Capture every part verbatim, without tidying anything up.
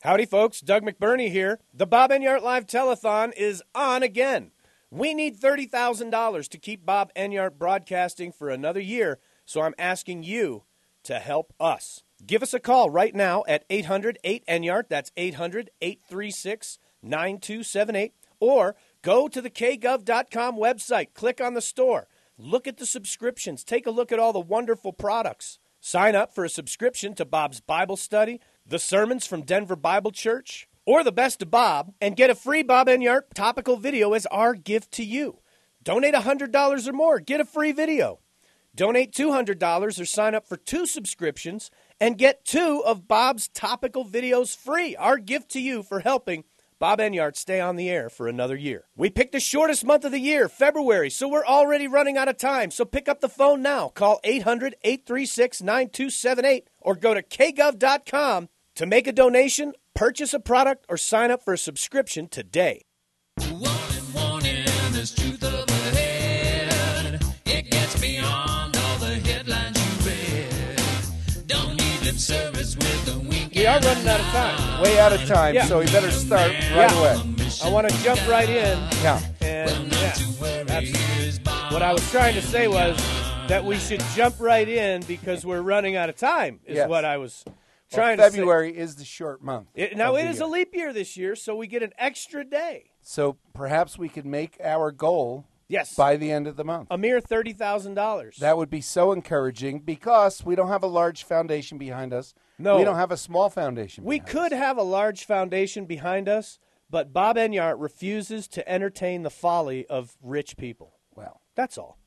Howdy, folks. Doug McBurney here. The Bob Enyart Live Telethon is on again. We need thirty thousand dollars to keep Bob Enyart broadcasting for another year, so I'm asking you to help us. Give us a call right now at eight hundred eight Enyart. That's eight hundred eight three six nine two seven eight. Or go to the k gov dot com website. Click on the store. Look at the subscriptions. Take a look at all the wonderful products. Sign up for a subscription to Bob's Bible Study, the sermons from Denver Bible Church, or the Best of Bob, and get a free Bob Enyart topical video as our gift to you. Donate one hundred dollars or more. Get a free video. Donate two hundred dollars or sign up for two subscriptions and get two of Bob's topical videos free. Our gift to you for helping Bob Enyart stay on the air for another year. We picked the shortest month of the year, February, so we're already running out of time. So pick up the phone now. Call eight hundred eight three six nine two seven eight or go to k gov dot com to make a donation, purchase a product, or sign up for a subscription today. Warning, warning, there's truth up ahead. It gets beyond all the headlines you read. Don't need lip service with the wink. We are running out of time. Way out of time, Yeah. so we better start right Yeah. away. I want to jump right in. Yeah. And yeah, that's what I was trying to say was that we should jump right in because we're running out of time is Yes. what I was Well, trying February to say. is the short month. It, now, of it the is year. a leap year this year, so we get an extra day. So perhaps we could make our goal Yes. by the end of the month. A mere thirty thousand dollars. That would be so encouraging because we don't have a large foundation behind us. No. We don't have a small foundation We behind could us. have a large foundation behind us, but Bob Enyart refuses to entertain the folly of rich people. Well, That's all.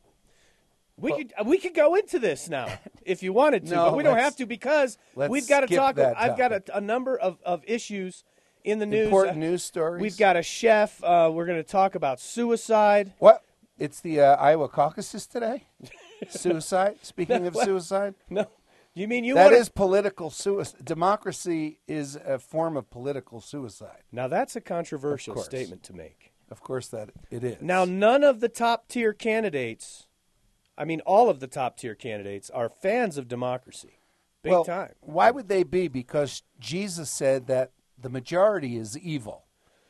We could we could go into this now if you wanted to, No, but we don't let's- have to because let's we've got to skip talk. that I've got topic. a, a number of, of issues in the news. important Uh, news stories. We've got a chef. Uh, we're going to talk about suicide. What? It's the uh, Iowa caucuses today? Suicide? Speaking of what? suicide? No, you mean you That want is political suicide. Democracy is a form of political suicide. Now that's a controversial Of course. statement to make. Of course that it is. Now, none of the top tier candidates, I mean, all of the top tier candidates are fans of democracy. Big well, time. Why would they be? Because Jesus said that the majority is evil.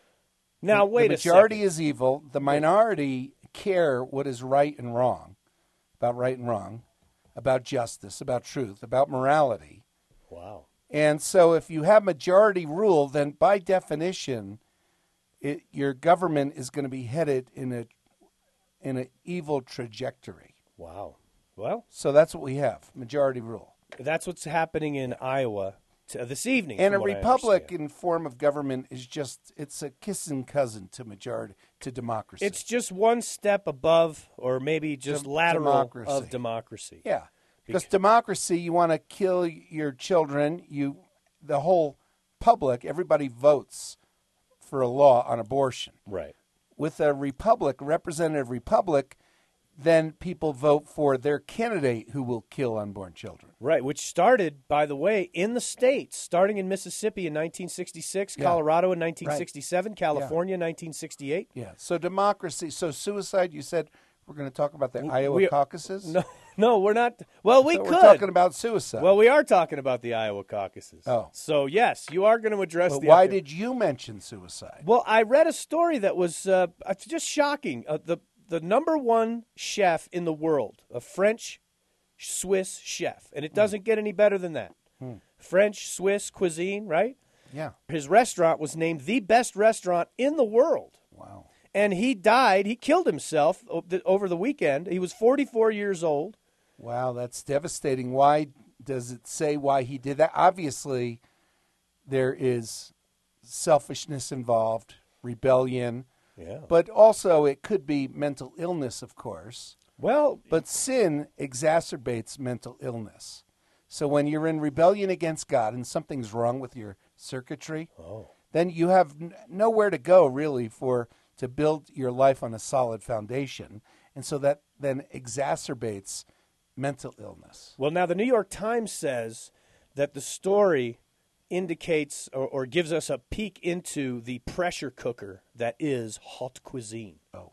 Now, the, wait the a majority second. is evil. The minority care what is right and wrong, about right and wrong, about justice, about truth, about morality. Wow. And so if you have majority rule, then by definition, it, your government is going to be headed in a in an evil trajectory. Wow. Well, So that's what we have, majority rule. that's what's happening in Iowa t- this evening. And a from what I republic understand. in form of government is just, it's a kissing cousin to majority, to democracy. It's just one step above or maybe just Dem- lateral democracy. of democracy. Yeah. Because Bec- democracy, you want to kill your children, you, the whole public, everybody votes for a law on abortion. Right. With a republic, representative republic, then people vote for their candidate who will kill unborn children. Right, which started, by the way, in the states, starting in Mississippi in nineteen sixty-six, Yeah. Colorado in nineteen sixty-seven, Right. California in nineteen sixty-eight. Yeah. So democracy, so suicide, you said we're going to talk about the Iowa we- caucuses? No, no, we're not. Well, we So could. We're talking about suicide. Well, we are talking about the Iowa caucuses. Oh. So, yes, you are going to address but the why update. did you mention suicide? Well, I read a story that was uh, uh, just shocking. Uh, the the number one chef in the world, a French Swiss chef, and it doesn't get any better than that. French Swiss cuisine, right? Yeah. His restaurant was named the best restaurant in the world. Wow. And he died, he killed himself o- th- over the weekend. He was forty-four years old. Wow, that's devastating. Why does it say why he did that? Obviously, there is selfishness involved, rebellion, Yeah. but also it could be mental illness, of course. Well, But sin exacerbates mental illness. So when you're in rebellion against God and something's wrong with your circuitry, oh. then you have n- nowhere to go really for to build your life on a solid foundation. And so that then exacerbates mental illness. Well, now the New York Times says that the story indicates or, or gives us a peek into the pressure cooker that is haute cuisine. Oh.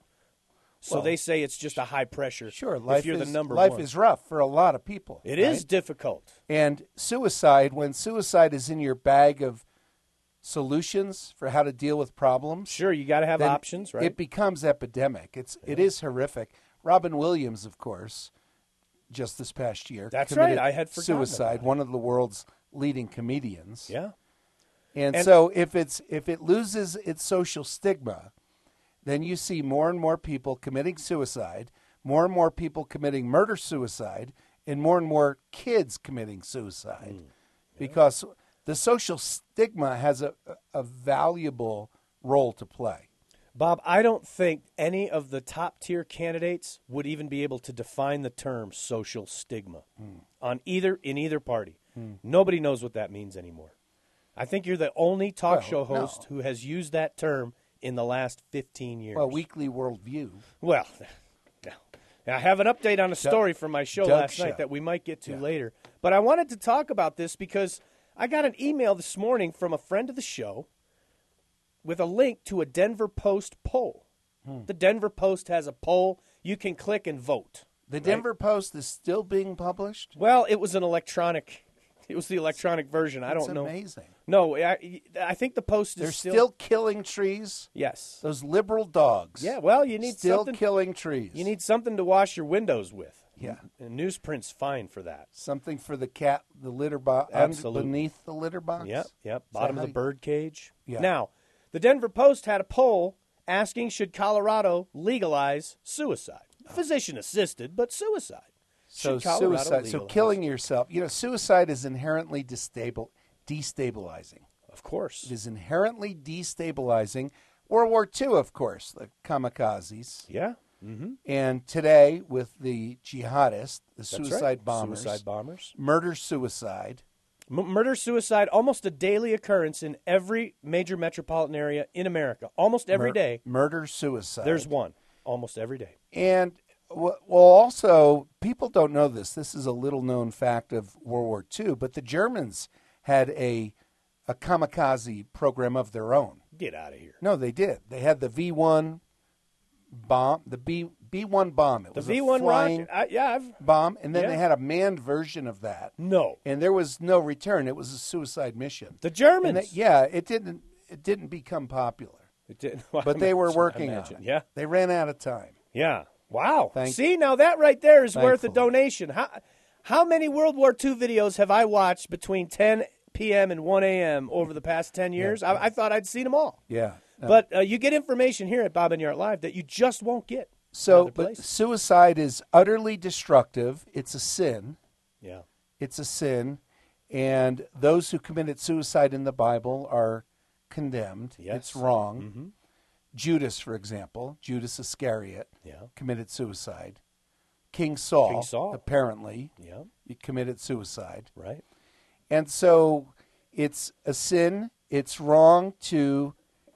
So Well, they say it's just a high pressure. Sure, life if you're is the number life one. is rough for a lot of people. It is right? difficult. And suicide, when suicide is in your bag of solutions for how to deal with problems, Sure, you got to have then options, right? it becomes epidemic. It's it is horrific. Robin Williams, of course, just this past year, That's committed right. I had forgotten suicide. about it. One of the world's leading comedians. yeah. And, And- so if it's if it loses its social stigma, then you see more and more people committing suicide, more and more people committing murder suicide, and more and more kids committing suicide. Mm. Because the social stigma has a, a valuable role to play. Bob, I don't think any of the top tier candidates would even be able to define the term social stigma on either in either party. Nobody knows what that means anymore. I think you're the only talk Well, show no. host who has used that term in the last fifteen years. Well, Weekly Worldview. Well, no. I have an update on a story from my show Doug last show. night that we might get to Yeah. later. But I wanted to talk about this because I got an email this morning from a friend of the show with a link to a Denver Post poll. Hmm. The Denver Post has a poll. You can click and vote. The Denver Post is still being published? Well, it was an electronic. It was the electronic version. I It's don't know. amazing. No, I, I think the Post is They're still, still killing trees. yes. Those liberal dogs. Yeah. Well, you need still something. killing trees. You need something to wash your windows with. Yeah. And newsprint's fine for that. something for the cat, the litter box, Absolutely. beneath the litter box. Yep, yep. that Bottom of how the you- bird cage. Yeah. Now, the Denver Post had a poll asking should Colorado legalize suicide? Physician assisted, but suicide. So Should Colorado suicide. So legalize? killing yourself. You know, suicide is inherently destabil- destabilizing. Of course. It is inherently destabilizing. World War Two, of course, the kamikazes. Yeah. Mm-hmm. And today, with the jihadists, the That's suicide right. bombers, Suicide bombers. murder suicide. M- murder suicide, almost a daily occurrence in every major metropolitan area in America. Almost every mur- day, Murder suicide. there's one. Almost every day. And w- well, also, people don't know this. This is a little known fact of World War Two, but the Germans had a a kamikaze program of their own. Get out of here. No, they did. They had the V one bomb, the B B one bomb. It The was V a one flying rocket. I, yeah, I've. bomb, and then Yeah. they had a manned version of that, No. and there was no return. It was a suicide mission. The And Germans. they- yeah, it didn't. It didn't become popular, It didn't, well, but I they were imagine- I working on imagine. it. Yeah. They ran out of time. Yeah. Wow. Thank- See, now that right there is worth a Thankfully. donation. How how many World War Two videos have I watched between ten p.m. and one a.m. over the past ten years? I, I thought I'd seen them all. Yeah. Uh, But uh, you get information here at Bob and Yart Live that you just won't get. in So, other but places. suicide is utterly destructive. It's a sin. Yeah. It's a sin. And those who committed suicide in the Bible are condemned. Yes. It's wrong. Mhm. Judas, for example, Judas Iscariot, Yeah. committed suicide. King Saul, King Saul. apparently, Yeah. he committed suicide. Right. And so it's a sin. It's wrong to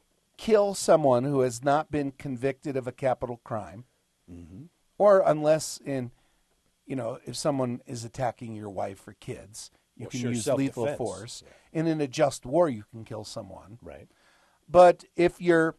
kill someone who has not been convicted of a capital crime. Mm-hmm. Or unless in, you know, if someone is attacking your wife or kids, you Well, can sure, use lethal self-defense. force. And in a just war, you can kill someone. Right. But if your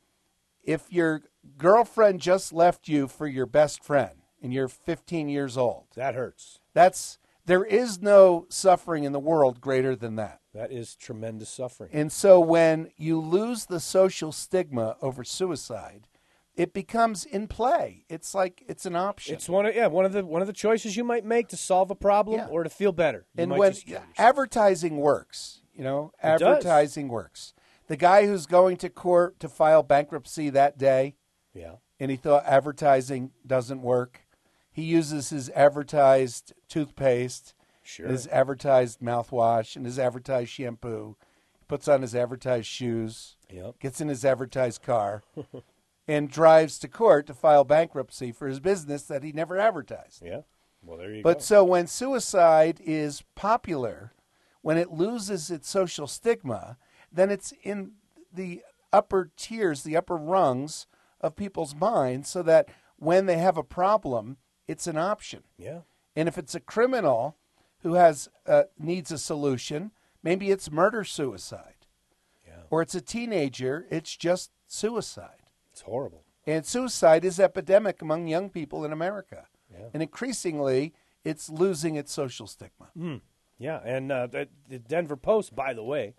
if your girlfriend just left you for your best friend and you're fifteen years old, That hurts. that's there is no suffering in the world greater than that. That is tremendous suffering. And so when you lose the social stigma over suicide, it becomes in play. It's like it's an option. It's one of yeah one of the one of the choices you might make to solve a problem Yeah. or to feel better. You and might when just kill yourself. advertising works, you know, It does. advertising works. The guy who's going to court to file bankruptcy that day, yeah. and he thought advertising doesn't work, he uses his advertised toothpaste, Sure. his advertised mouthwash, and his advertised shampoo, puts on his advertised shoes, Yep. gets in his advertised car, and drives to court to file bankruptcy for his business that he never advertised. Yeah. Well, there you But go. so when suicide is popular, when it loses its social stigma, then it's in the upper tiers, the upper rungs of people's minds, so that when they have a problem, it's an option. Yeah. And if it's a criminal who has uh, needs a solution, maybe it's murder suicide. Yeah. Or it's a teenager, it's just suicide. It's horrible. And suicide is epidemic among young people in America. Yeah. And increasingly, it's losing its social stigma. Yeah, and uh, the, the Denver Post, by the way,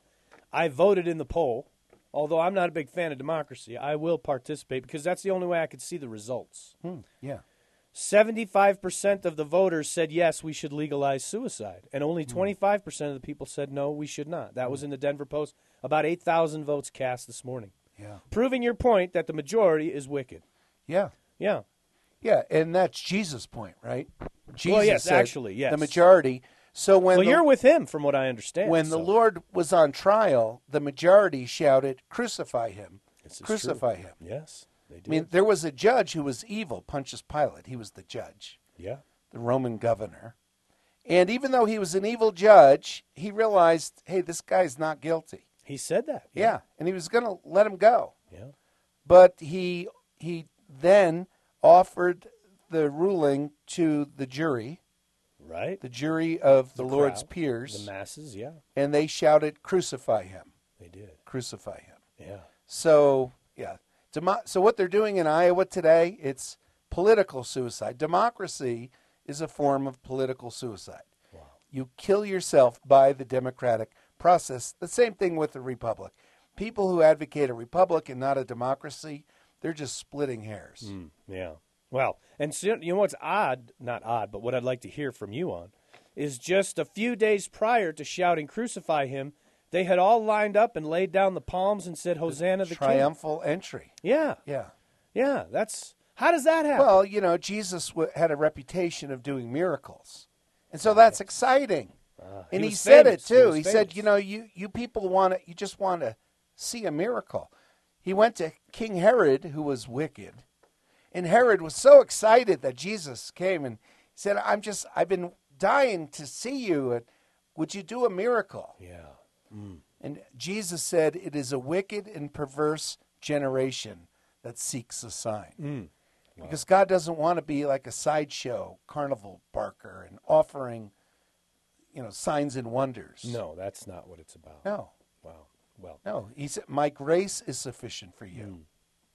I voted in the poll. Although I'm not a big fan of democracy, I will participate because that's the only way I could see the results. Hmm, yeah. seventy-five percent of the voters said yes, we should legalize suicide, and only twenty-five percent of the people said no, we should not. That was in the Denver Post. About eight thousand votes cast this morning. Yeah. Proving your point that the majority is wicked. Yeah. Yeah. Yeah, and that's Jesus' point, right? Jesus Well, yes, said actually, yes. the majority. So when Well, the, you're with him from what I understand. when so. the Lord was on trial, the majority shouted, "Crucify him! This is Crucify true. him!" Yes, they did. I mean, there was a judge who was evil, Pontius Pilate. He was the judge, yeah. the Roman governor. And even though he was an evil judge, he realized, hey, this guy's not guilty. He said that. Yeah, and he was going to let him go. Yeah. But he he then offered the ruling to the jury, Right. the jury of the, The Lord's crowd, peers, The masses, yeah. and they shouted, "Crucify him! They did. Crucify him!" Yeah. So, yeah. Demo- so what they're doing in Iowa today, it's political suicide. Democracy is a form of political suicide. Wow. You kill yourself by the democratic process. The same thing with the republic. People who advocate a republic and not a democracy, they're just splitting hairs. Mm, yeah. Well, and so, you know what's odd, not odd, but what I'd like to hear from you on, is just a few days prior to shouting, "Crucify him," they had all lined up and laid down the palms and said, "Hosanna the King." Triumphal entry. Yeah. Yeah. Yeah. That's, how does that happen? Well, you know, Jesus w- had a reputation of doing miracles. And so that's exciting. Uh, And he, was said famous. it too. was He, said, famous. you know, you, you people want to, you just want to see a miracle. He went to King Herod, who was wicked. And Herod was so excited that Jesus came and said, I'm just, I've been dying to see you. Would you do a miracle? Yeah. And Jesus said, it is a wicked and perverse generation that seeks a sign. Mm. Because God doesn't want to be like a sideshow carnival barker and offering, you know, signs and wonders. No, that's not what it's about. No. Wow. Well, No. He said, my grace is sufficient for you. Mm.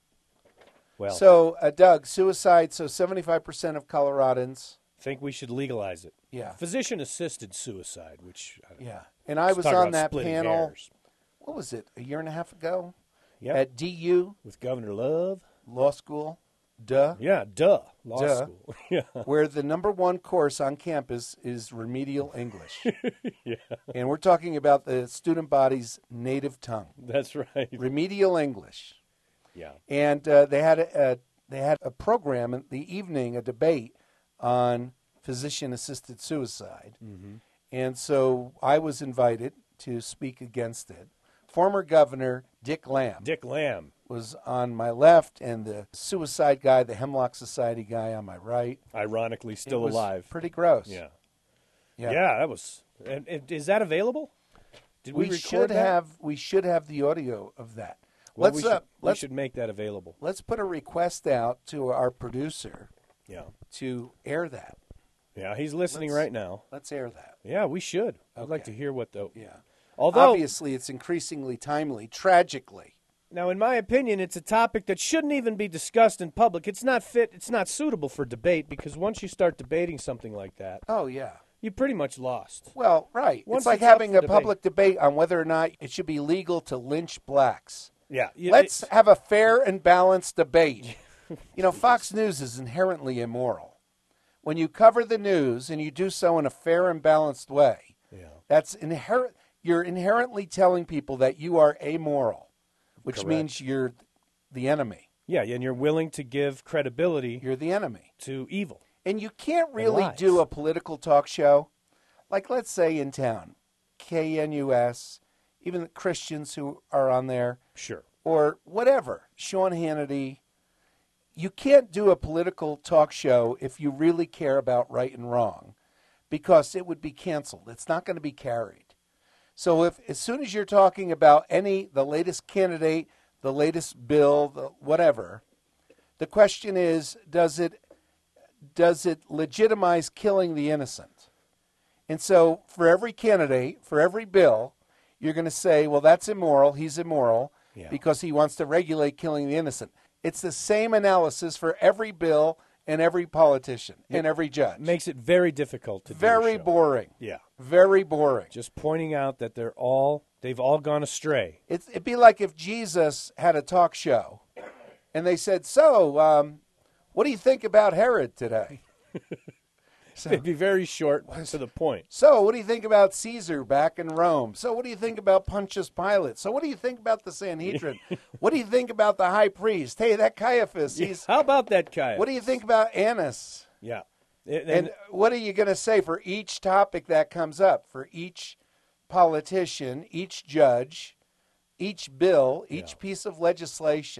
well, So, uh, Doug, suicide, so seventy-five percent of Coloradans. think we should legalize it. Yeah. Physician-assisted suicide, which I don't know. Yeah. And I Let's was talk on about that splitting panel, hairs. what was it, a year and a half ago? Yep. At D U With Governor Love. Law School. Duh. Yeah, duh. Law Duh. school. yeah. Where the number one course on campus is remedial English. yeah. And we're talking about the student body's native tongue. That's right. Remedial English. Yeah. And uh, they had a, a they had a program in the evening, a debate on physician-assisted suicide. Mm-hmm. And so I was invited to speak against it. Former Governor Dick Lamb Dick Lamb. was on my left, and the suicide guy, the Hemlock Society guy, on my right. Ironically, It still was alive. Pretty gross. Yeah. Yeah. Yeah, that was. And, and is that available? Did we, We, record should that? have we should have the audio of that. Well, let's we should, uh, we let's should make that available. let's put a request out to our producer Yeah. to air that. Yeah, he's listening Let's- right now. Let's air that. Yeah, we should. I'd like Okay. to hear what the. Yeah. Although, Obviously, it's increasingly timely. Tragically, now in my opinion, it's a topic that shouldn't even be discussed in public. It's not fit. It's not suitable for debate because once you start debating something like that, oh yeah. you pretty much lost. Well, right. Once it's like it's up having for a debate. public debate on whether or not it should be legal to lynch blacks. Yeah. you- Let's it- have a fair and balanced debate. You know, Fox News is inherently immoral. When you cover the news and you do so in a fair and balanced way, yeah. that's inherent. You're inherently telling people that you are amoral, which Correct. means you're the enemy. Yeah, and you're willing to give credibility You're the enemy. to evil. And you can't really lies. do a political talk show, like let's say in town, K N U S, even the Christians who are on there, Sure. or whatever, Sean Hannity. You can't do a political talk show if you really care about right and wrong, because it would be canceled. It's not going to be carried. So if as soon as you're talking about any the latest candidate, the latest bill, the whatever, the question is, does it does it legitimize killing the innocent? And so for every candidate, for every bill, you're going to say, well, that's immoral, he's immoral, Yeah. because he wants to regulate killing the innocent. It's the same analysis for every bill and every politician and every judge. Makes it very difficult to do a Very show. boring. Yeah. Very boring. Just pointing out that they're all They've all gone astray. It's, it'd be like if Jesus had a talk show and they said, so, um, what do you think about Herod today? So, It'd be very short to the point. so, what do you think about Caesar back in Rome? So, what do you think about Pontius Pilate? So, what do you think about the Sanhedrin? What do you think about the high priest? Hey, that Caiaphas, he's... How about that, Kyle? What do you think about Annas? Yeah. And, And what are you going to say for each topic that comes up, for each politician, each judge, each bill, each Yeah. piece of legislation?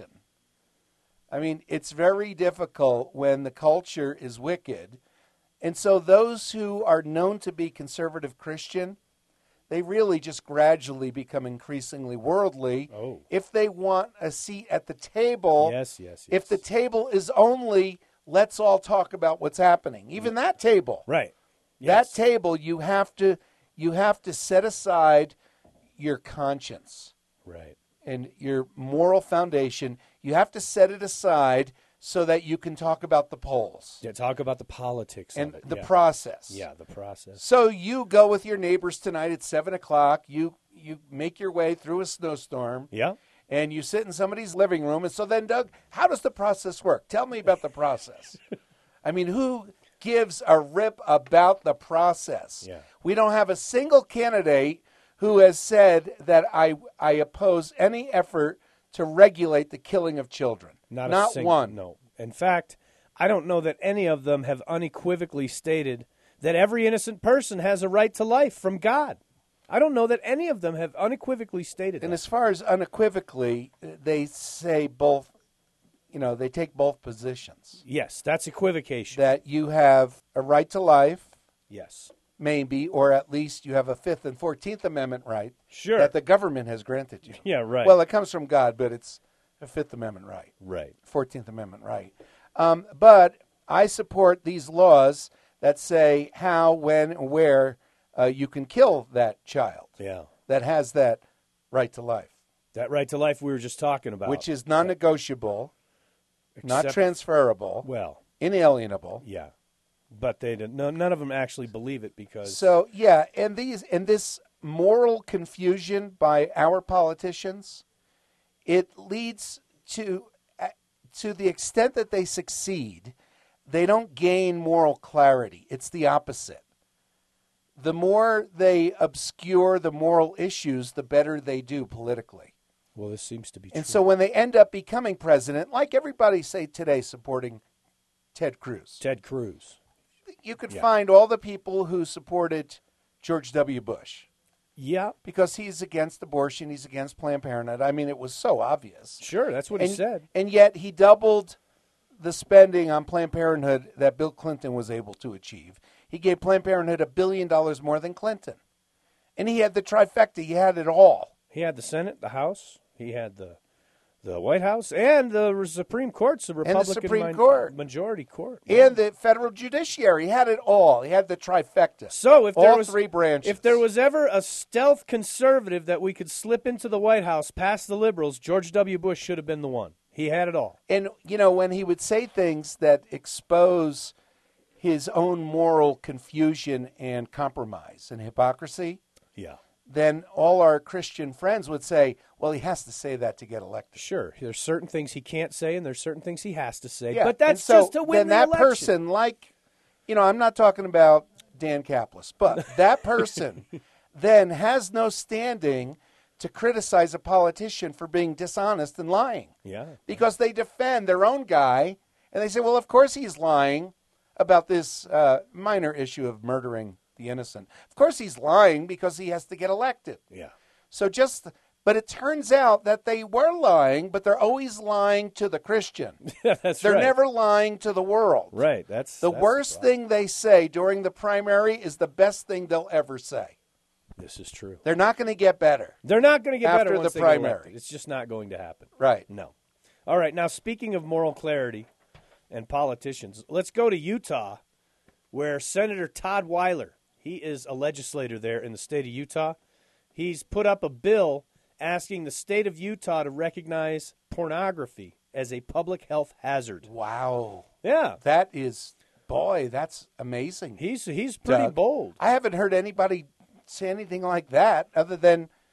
I mean, it's very difficult when the culture is wicked. And so those who are known to be conservative Christian, they really just gradually become increasingly worldly Oh. if they want a seat at the table. yes, yes, yes. If the table is only, let's all talk about what's happening. Even that table. Right. Yes. That table, you have to you have to set aside your conscience Right. and your moral foundation. You have to set it aside so that you can talk about the polls Yeah, talk about the politics and of it. the yeah. process. Yeah, the process. So you go with your neighbors tonight at seven o'clock. You you make your way through a snowstorm. Yeah. And you sit in somebody's living room. And so then, Doug, how does the process work? Tell me about the process. I mean, who gives a rip about the process? Yeah. We don't have a single candidate who has said that I I oppose any effort to regulate the killing of children. Not, Not a sing- one. No. In fact, I don't know that any of them have unequivocally stated that every innocent person has a right to life from God. I don't know that any of them have unequivocally stated And that. as far as unequivocally, they say both, you know, they take both positions. Yes, that's equivocation. That you have a right to life, yes. maybe, or at least you have a Fifth and Fourteenth Amendment right Sure. that the government has granted you. Yeah, right. Well, it comes from God, but it's a Fifth Amendment right, right. Fourteenth Amendment right. Um, but I support these laws that say how, when, and where uh, you can kill that child Yeah. that has that right to life, That right to life we were just talking about. which is non-negotiable, not Except- transferable, Well, inalienable. yeah. But they didn't, no, none of them actually believe it because So yeah, and these and this moral confusion by our politicians, it leads to uh, to the extent that they succeed, they don't gain moral clarity. It's the opposite. The more they obscure the moral issues, the better they do politically. well, this seems to be And true. so when they end up becoming president, like everybody say today supporting Ted Cruz, Ted Cruz. you could Yeah. find all the people who supported George W. Bush Yeah, because he's against abortion, he's against Planned Parenthood. I mean, it was so obvious. sure, that's what and, he said. and yet he doubled the spending on Planned Parenthood that Bill Clinton was able to achieve. He gave Planned Parenthood a billion dollars more than Clinton. And he had the trifecta. He had it all. He had the Senate, the House, he had the the White House, and the Supreme Court's the Republican Supreme min- Court. majority court. And the federal judiciary. He had it all. He had the trifecta. So if there all was three branches. if there was ever a stealth conservative that we could slip into the White House past the liberals, George W. Bush should have been the one. He had it all. And, you know, when he would say things that expose his own moral confusion and compromise and hypocrisy, Yeah. then all our Christian friends would say, well, he has to say that to get elected. Sure, there's certain things he can't say, and there's certain things he has to say. Yeah. But that's and so just to win then the that election. person, like, you know, I'm not talking about Dan Kaplis, but that person then has no standing to criticize a politician for being dishonest and lying. Yeah. Because they defend their own guy, and they say, well, of course he's lying about this uh, minor issue of murdering the innocent. Of course he's lying because he has to get elected. Yeah. So just, but it turns out that they were lying, but they're always lying to the Christian. Yeah, that's They're right. never lying to the world. Right. That's The that's worst problem. thing they say during the primary is the best thing they'll ever say. This is true. They're not going to get better. They're not going to get After better the once they primary. get elected. It's just not going to happen. Right. No. All right. Now, speaking of moral clarity and politicians, let's go to Utah, where Senator Todd Weiler, he is a legislator there in the state of Utah. He's put up a bill asking the state of Utah to recognize pornography as a public health hazard. Wow. Yeah. That is, boy, that's amazing. He's he's pretty Doug. bold. I haven't heard anybody say anything like that other than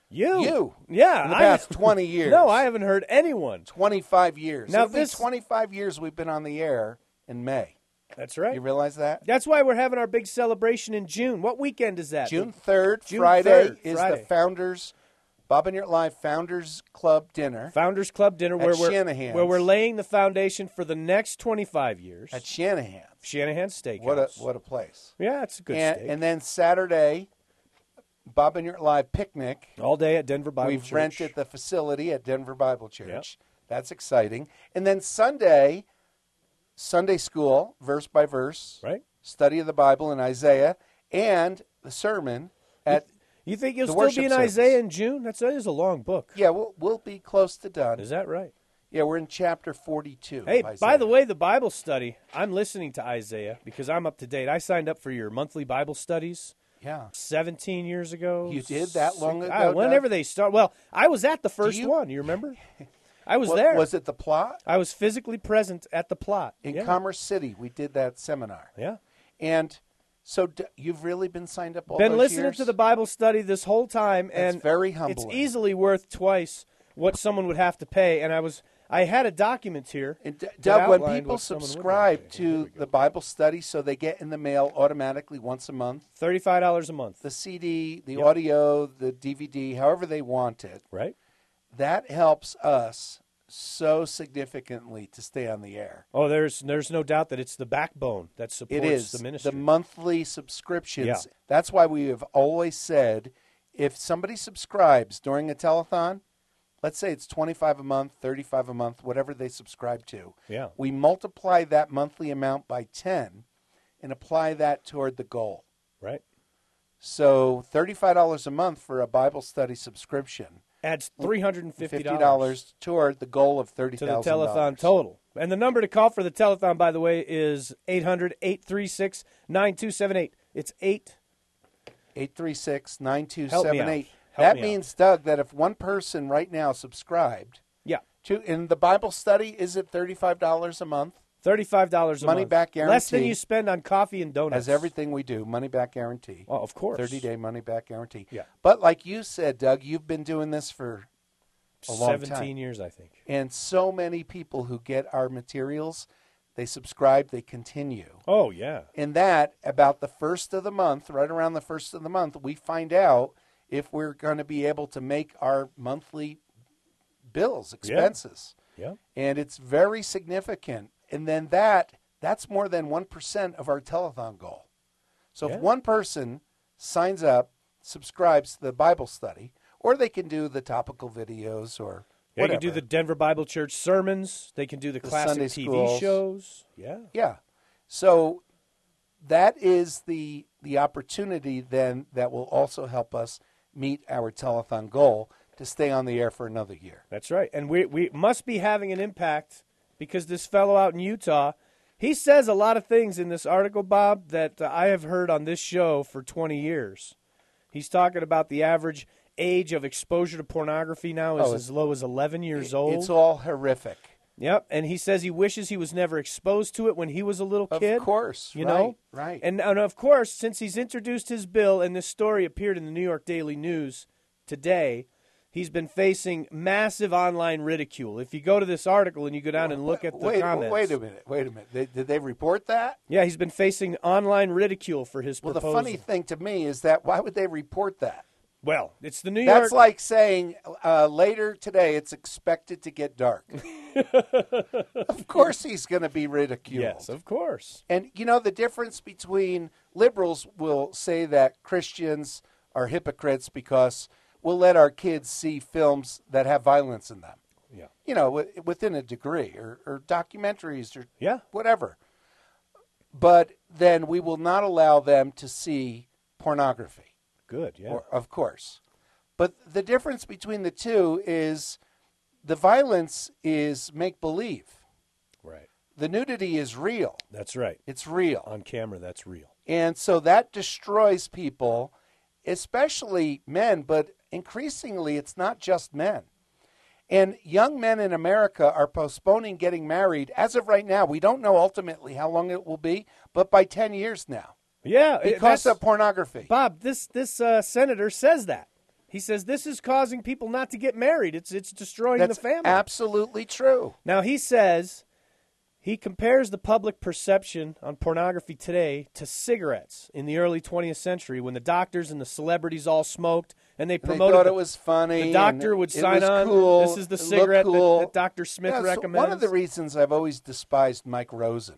You. You. Yeah. In the I- past twenty years. No, I haven't heard anyone. twenty-five years. Now It'll be this- twenty-five years we've been on the air in May. That's right. You realize that? That's why we're having our big celebration in June. What weekend is that? June third, June Friday, third, is Friday. the Founders, Bob and Your Live Founders Club dinner Founders Club dinner At where we're Shanahan's. where we're laying the foundation for the next twenty-five years. at Shanahan's. Shanahan's Steakhouse. What a what a place. Yeah, it's a good And, steak. and then Saturday, Bob and Your Live picnic. All day at Denver Bible We've Church. rented the facility at Denver Bible Church. That's exciting. And then Sunday, Sunday school, verse by verse, Right? study of the Bible in Isaiah, and the sermon at. You think you'll The still be worship in service. Isaiah in June? That's, that is a long book. Yeah, we'll we'll be close to done. Is that right? Yeah, we're in chapter forty-two. Hey, of by Isaiah. the way, the Bible study, I'm listening to Isaiah because I'm up to date. I signed up for your monthly Bible studies yeah, seventeen years ago. You did that long Six- ago, I- whenever Doug? they start. Well, I was at the first you- one. You remember? I was Wa- there. Was it the plot I was physically present at the plot. in yeah. Commerce City? We did that seminar, Yeah. and so d- you've really been signed up all Been those listening years? to the Bible study this whole time, That's and very it's humbling. easily worth twice what someone would have to pay. And I was, I had a document here. And D- that Doug, when outlined people what someone would subscribe have to pay. Here to we go. the Bible study, so they get in the mail automatically once a month, thirty-five dollars a month, the C D, the Yep. audio, the D V D, however they want it, right? that helps us so significantly to stay on the air. Oh, there's there's no doubt that it's the backbone that supports It is the ministry. monthly subscriptions. Yeah. That's why we have always said if somebody subscribes during a telethon, let's say it's twenty-five a month, thirty-five a month, whatever they subscribe to. Yeah. We multiply that monthly amount by ten and apply that toward the goal. right? So thirty-five dollars a month for a Bible study subscription, Adds three hundred fifty fifty dollars dollars toward the goal of thirty to the thousand dollars. telethon total. And the number to call for the telethon, by the way, is eight hundred, eight three six, nine two seven eight. It's eight. eight three six, nine two Help me seven eight. out. Help That me out. means, Doug, that if one person right now subscribed Yeah. to, in the Bible study, is it thirty-five dollars a month? thirty-five dollars a Money month. back Less than guarantee. you spend on coffee and donuts. As everything we do, money back guarantee. Oh, of course. thirty-day money back guarantee. Yeah. But like you said, Doug, you've been doing this for a long seventeen time. years, I think. And so many people who get our materials, they subscribe, they continue. Oh, yeah. And that, about the first of the month, right around the first of the month, we find out if we're going to be able to make our monthly bills, expenses. Yeah. And it's very significant. And then that, that's more than one percent of our telethon goal. So Yeah. if one person signs up, subscribes to the Bible study, or they can do the topical videos or They whatever. can do the Denver Bible Church sermons. They can do the, The classic Sunday T V schools. shows. Yeah. Yeah. So that is the the opportunity then that will also help us meet our telethon goal to stay on the air for another year. That's right. And we we must be having an impact because this fellow out in Utah, he says a lot of things in this article, Bob, that uh, I have heard on this show for twenty years. He's talking about the average age of exposure to pornography now is Oh, as low as eleven years old. It's all horrific. Yep, and he says he wishes he was never exposed to it when he was a little Of kid. course, you right, know, right. And, and of course, since he's introduced his bill, and this story appeared in the New York Daily News today, he's been facing massive online ridicule. If you go to this article and you go down and look at the wait, comments, wait a minute, wait a minute. They, did they report that? yeah, he's been facing online ridicule for his Well, proposal. the funny thing to me is that why would they report that? well, it's the New That's York. like saying uh, later today it's expected to get dark. Of course he's going to be ridiculed. yes, of course. And you know the difference between liberals will say that Christians are hypocrites because we'll let our kids see films that have violence in them. Yeah, You know, wi- within a degree, or, or documentaries, or yeah, whatever. But then we will not allow them to see pornography, good. Yeah, or, of course. But the difference between the two is the violence is make believe. right. The nudity is real. That's right. It's real. On camera, that's real. And so that destroys people, especially men, but increasingly it's not just men. And young men in America are postponing getting married. As of right now, we don't know ultimately how long it will be, but by ten years now Yeah, it- because that's- of pornography. Bob, this this uh, senator says that. He says this is causing people not to get married. It's it's destroying That's the family. absolutely true. Now, he says he compares the public perception on pornography today to cigarettes in the early twentieth century when the doctors and the celebrities all smoked and they And they promoted thought the, it was funny. the doctor and would it sign was on. Cool. This is the It looked cigarette cool. that, that Doctor Smith Yeah, so recommends. one of the reasons I've always despised Mike Rosen.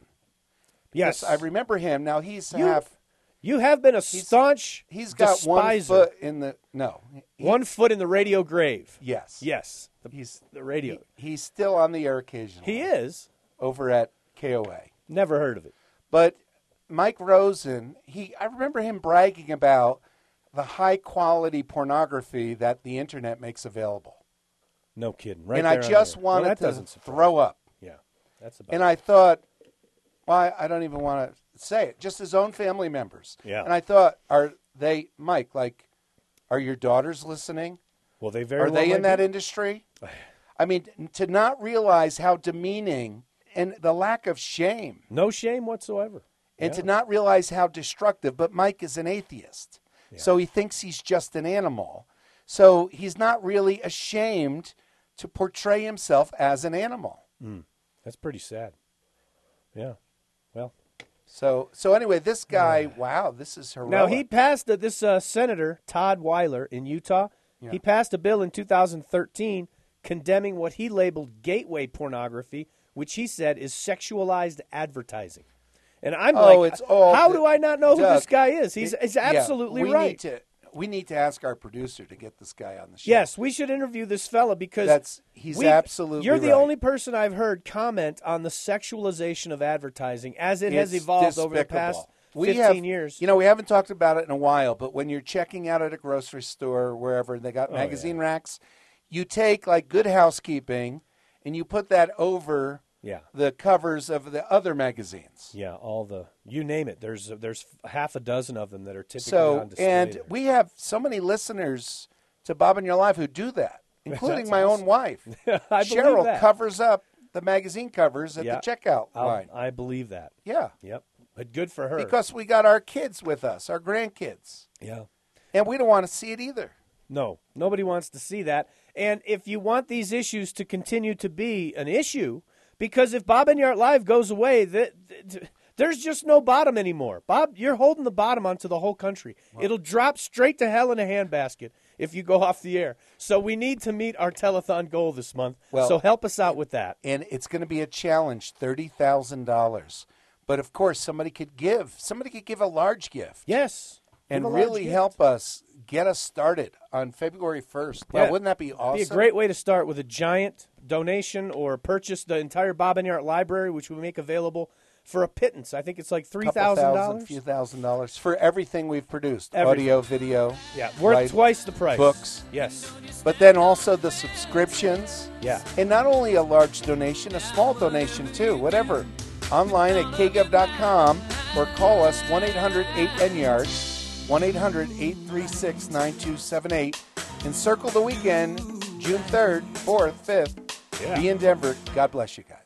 yes, I remember him. Now he's You- half. you have been a staunch He's got one despiser. foot in the no. he- One foot in the radio grave. Yes. Yes, the, He's the radio. He, he's still on the air occasionally. He is. over at K O A. Never heard of it. But Mike Rosen, he I remember him bragging about the high quality pornography that the internet makes available. No kidding. Right and I there on just there. Well, wanted that to doesn't surprise throw me. up. Yeah, that's about And it. I thought, well, I, I don't even want to say it. Just his own family members. Yeah. And I thought, are they, Mike, like, are your daughters listening? Well, they very Are well they might in that be. industry? I mean, to not realize how demeaning and the lack of shame, No shame whatsoever. and Yeah. to not realize how destructive. But Mike is an atheist, so he thinks he's just an animal. So he's not really ashamed to portray himself as an animal. That's pretty sad. Yeah. Well, So, so anyway, this guy, wow, this is heroic. now he passed uh, this uh, senator Todd Weiler in Utah. He passed a bill in two thousand thirteen condemning what he labeled gateway pornography, which he said is sexualized advertising. And I'm Oh, like, it's all how the- do I not know who Doug, this guy is? He's, it- he's yeah, absolutely we right. Need to, we need to ask our producer to get this guy on the show. Yes, we should interview this fella because That's- he's we've- absolutely You're the right. only person I've heard comment on the sexualization of advertising as it has It's evolved over the past despicable. We fifteen have, years. You know, we haven't talked about it in a while, but when you're checking out at a grocery store or wherever, they got magazine racks, you take like Good Housekeeping and you put that over yeah, the covers of the other magazines. yeah, all the you name it. There's there's half a dozen of them that are typically So, on display and there. we have so many listeners to Bob and Your Life who do that, including That's my awesome. own wife. I believe Cheryl that. covers up the magazine covers at Yeah. the checkout I'll- line. I believe that. Yeah, Yep, but good for her. because we got our kids with us, our grandkids, yeah. and we don't want to see it either. No, nobody wants to see that. And if you want these issues to continue to be an issue, because if Bob and Yart Live goes away, th- th- there's just no bottom anymore. Bob, you're holding the bottom onto the whole country. It'll drop straight to hell in a handbasket if you go off the air. So we need to meet our telethon goal this month. Well- so help us out with that. And it's going to be a challenge, thirty thousand dollars. But of course, somebody could give. Somebody could give a large gift. Yes. And Give a large really gift. help us get us started on February first. Yeah. Now, wouldn't that be awesome? Be a great way to start with a giant donation or purchase the entire Bob and Yart library, which we make available for a pittance. I think it's like three Couple thousand thousand, dollars. few thousand dollars for everything we've produced. Everything. Audio, video. Yeah, worth right? twice the price. Books. Yes. But then also the subscriptions. Yeah. And not only a large donation, a small donation too, whatever. Online at k gov dot com or call us one eight hundred eight N yard, one eight hundred eight three six nine two seven eight, and circle the weekend, June third, fourth, fifth. Yeah. Be in Denver. God bless you guys.